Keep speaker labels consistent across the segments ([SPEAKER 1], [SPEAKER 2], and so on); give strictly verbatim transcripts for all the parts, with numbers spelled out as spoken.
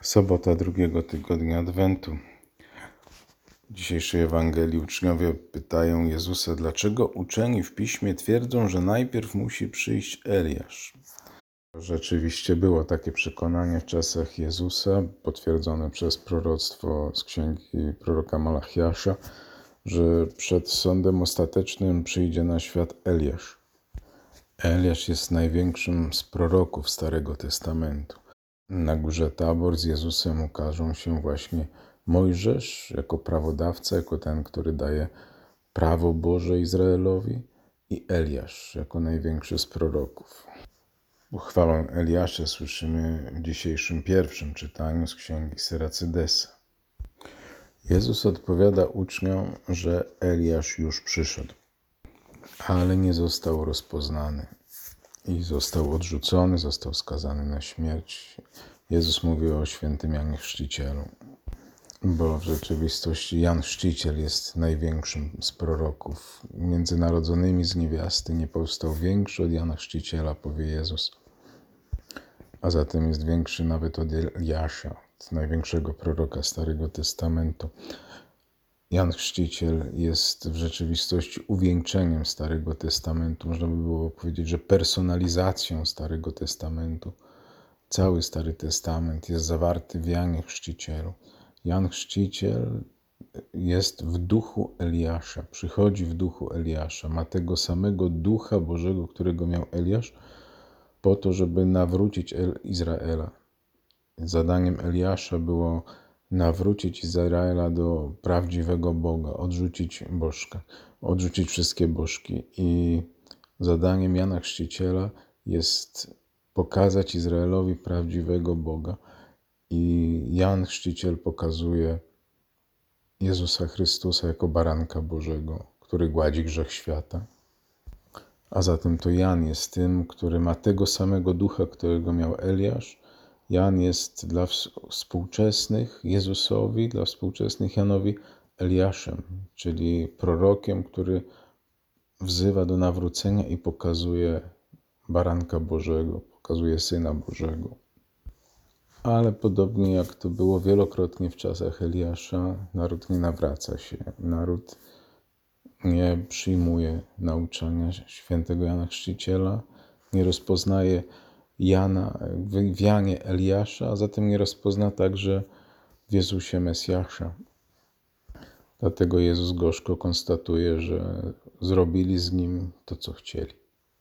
[SPEAKER 1] Sobota drugiego tygodnia Adwentu. W dzisiejszej Ewangelii uczniowie pytają Jezusa, dlaczego uczeni w Piśmie twierdzą, że najpierw musi przyjść Eliasz. Rzeczywiście było takie przekonanie w czasach Jezusa, potwierdzone przez proroctwo z księgi proroka Malachiasza, że przed sądem ostatecznym przyjdzie na świat Eliasz. Eliasz jest największym z proroków Starego Testamentu. Na górze Tabor z Jezusem ukażą się właśnie Mojżesz jako prawodawca, jako ten, który daje prawo Boże Izraelowi, i Eliasz jako największy z proroków. Uchwałę Eliasza słyszymy w dzisiejszym pierwszym czytaniu z księgi Syracydesa. Jezus odpowiada uczniom, że Eliasz już przyszedł, ale nie został rozpoznany i został odrzucony, został skazany na śmierć. Jezus mówi o świętym Janie Chrzcicielu, bo w rzeczywistości Jan Chrzciciel jest największym z proroków. Między narodzonymi z niewiasty nie powstał większy od Jana Chrzciciela, powie Jezus. A zatem jest większy nawet od Eliasza, od największego proroka Starego Testamentu. Jan Chrzciciel jest w rzeczywistości uwieńczeniem Starego Testamentu. Można by było powiedzieć, że personalizacją Starego Testamentu. Cały Stary Testament jest zawarty w Janie Chrzcicielu. Jan Chrzciciel jest w duchu Eliasza, przychodzi w duchu Eliasza, ma tego samego ducha Bożego, którego miał Eliasz, po to, żeby nawrócić Izraela. Zadaniem Eliasza było nawrócić Izraela do prawdziwego Boga, odrzucić bożka, odrzucić wszystkie bożki. I zadaniem Jana Chrzciciela jest pokazać Izraelowi prawdziwego Boga. I Jan Chrzciciel pokazuje Jezusa Chrystusa jako baranka Bożego, który gładzi grzech świata. A zatem to Jan jest tym, który ma tego samego ducha, którego miał Eliasz. Jan jest dla współczesnych Jezusowi, dla współczesnych Janowi Eliaszem, czyli prorokiem, który wzywa do nawrócenia i pokazuje baranka Bożego, pokazuje Syna Bożego. Ale podobnie jak to było wielokrotnie w czasach Eliasza, naród nie nawraca się. Naród nie przyjmuje nauczania świętego Jana Chrzciciela, nie rozpoznaje Jana, w Janie Eliasza, a zatem nie rozpozna także w Jezusie Mesjasza. Dlatego Jezus gorzko konstatuje, że zrobili z Nim to, co chcieli,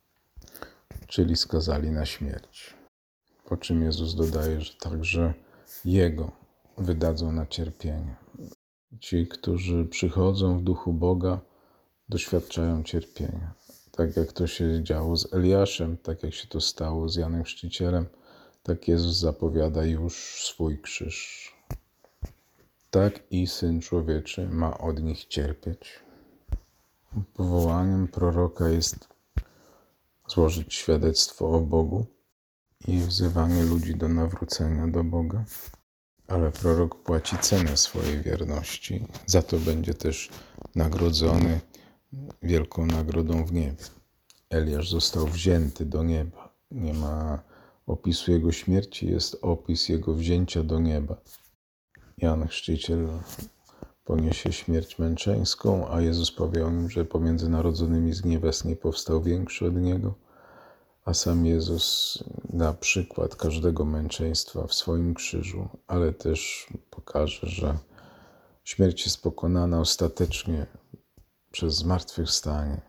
[SPEAKER 1] czyli skazali na śmierć. Po czym Jezus dodaje, że także Jego wydadzą na cierpienie. Ci, którzy przychodzą w duchu Boga, doświadczają cierpienia. Tak jak to się działo z Eliaszem, tak jak się to stało z Janem Chrzcicielem, tak Jezus zapowiada już swój krzyż. Tak i Syn Człowieczy ma od nich cierpieć. Powołaniem proroka jest złożyć świadectwo o Bogu i wzywanie ludzi do nawrócenia do Boga. Ale prorok płaci cenę swojej wierności. Za to będzie też nagrodzony wielką nagrodą w niebie. Eliasz został wzięty do nieba. Nie ma opisu jego śmierci, jest opis jego wzięcia do nieba. Jan Chrzciciel poniesie śmierć męczeńską, a Jezus powie o nim, że pomiędzy narodzonymi z niewiast nie powstał większy od niego. A sam Jezus da przykład każdego męczeństwa w swoim krzyżu, ale też pokaże, że śmierć jest pokonana ostatecznie przez zmartwychwstanie.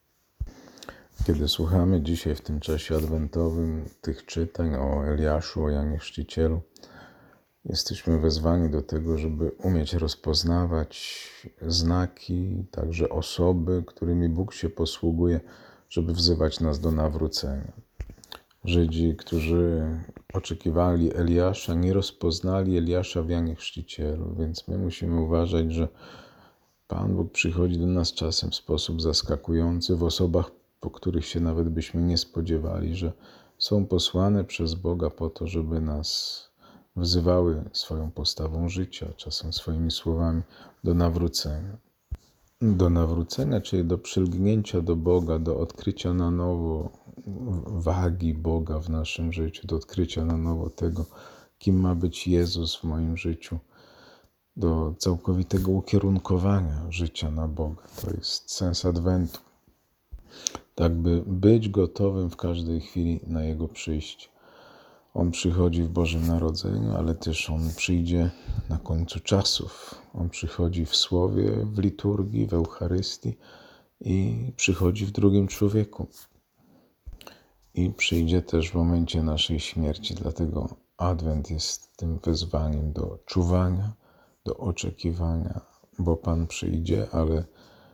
[SPEAKER 1] Kiedy słuchamy dzisiaj w tym czasie adwentowym tych czytań o Eliaszu, o Janie Chrzcicielu, jesteśmy wezwani do tego, żeby umieć rozpoznawać znaki, także osoby, którymi Bóg się posługuje, żeby wzywać nas do nawrócenia. Żydzi, którzy oczekiwali Eliasza, nie rozpoznali Eliasza w Janie Chrzcicielu, więc my musimy uważać, że Pan Bóg przychodzi do nas czasem w sposób zaskakujący, w osobach, po których się nawet byśmy nie spodziewali, że są posłane przez Boga po to, żeby nas wzywały swoją postawą życia, czasem swoimi słowami do nawrócenia. Do nawrócenia, czyli do przylgnięcia do Boga, do odkrycia na nowo wagi Boga w naszym życiu, do odkrycia na nowo tego, kim ma być Jezus w moim życiu, do całkowitego ukierunkowania życia na Boga. To jest sens Adwentu. Tak by być gotowym w każdej chwili na Jego przyjście. On przychodzi w Bożym Narodzeniu, ale też On przyjdzie na końcu czasów. On przychodzi w Słowie, w liturgii, w Eucharystii i przychodzi w drugim człowieku. I przyjdzie też w momencie naszej śmierci. Dlatego Adwent jest tym wezwaniem do czuwania, do oczekiwania, bo Pan przyjdzie, ale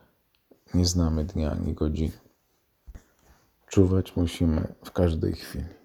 [SPEAKER 1] nie znamy dnia ani godziny. Czuwać musimy w każdej chwili.